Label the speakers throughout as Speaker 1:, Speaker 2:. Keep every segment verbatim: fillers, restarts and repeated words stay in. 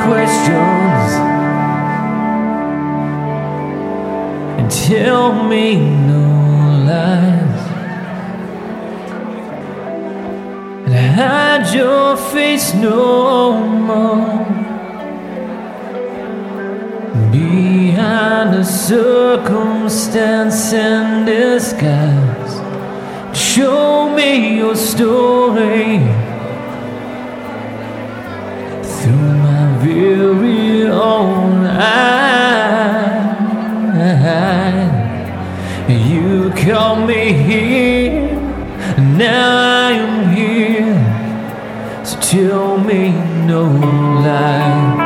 Speaker 1: questions and tell me no lies, and hide your face no more behind a circumstance and disguise. Show me your story through my very own eyes. You called me here, and now I am here. So tell me no lies.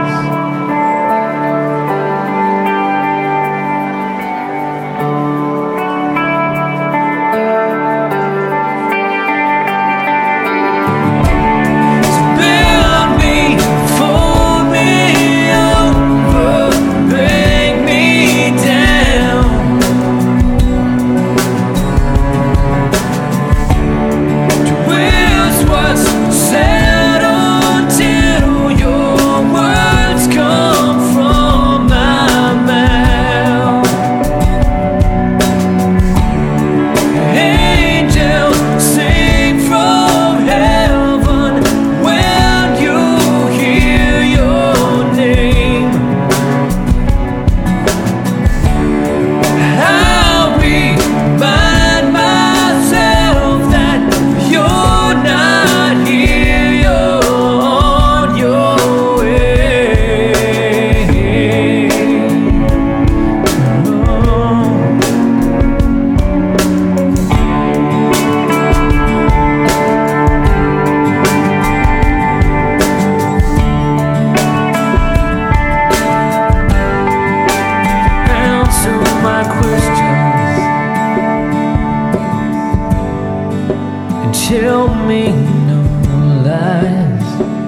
Speaker 1: Tell me no lies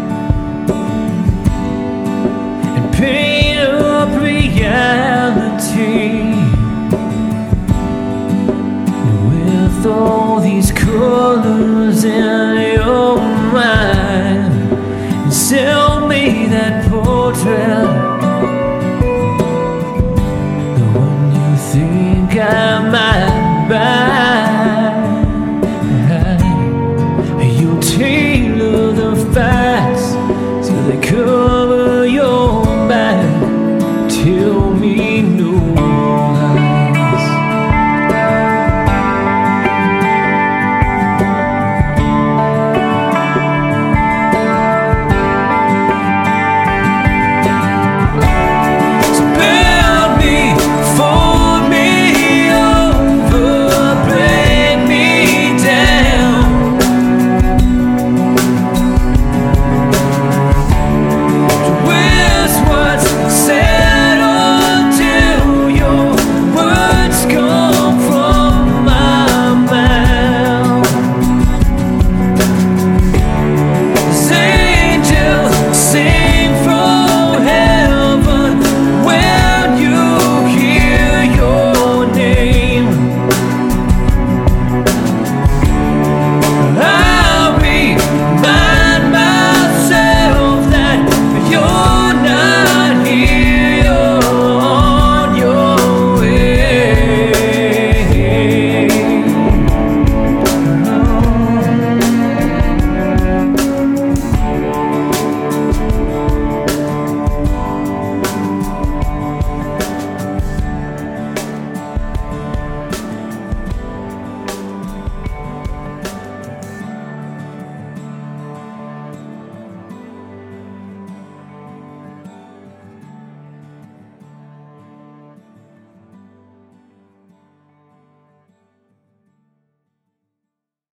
Speaker 1: and paint up reality with all these colors in